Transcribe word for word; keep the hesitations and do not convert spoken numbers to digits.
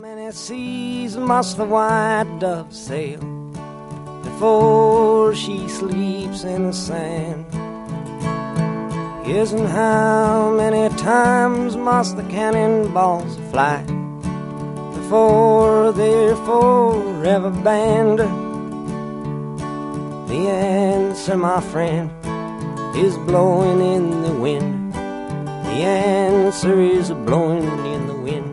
many seas must the white dove sail before she sleeps in the sand? Yes, and how many times must the cannonballs fly before they're forever banned? The answer, my friend, is blowing in the wind. The answer is blowing in the wind.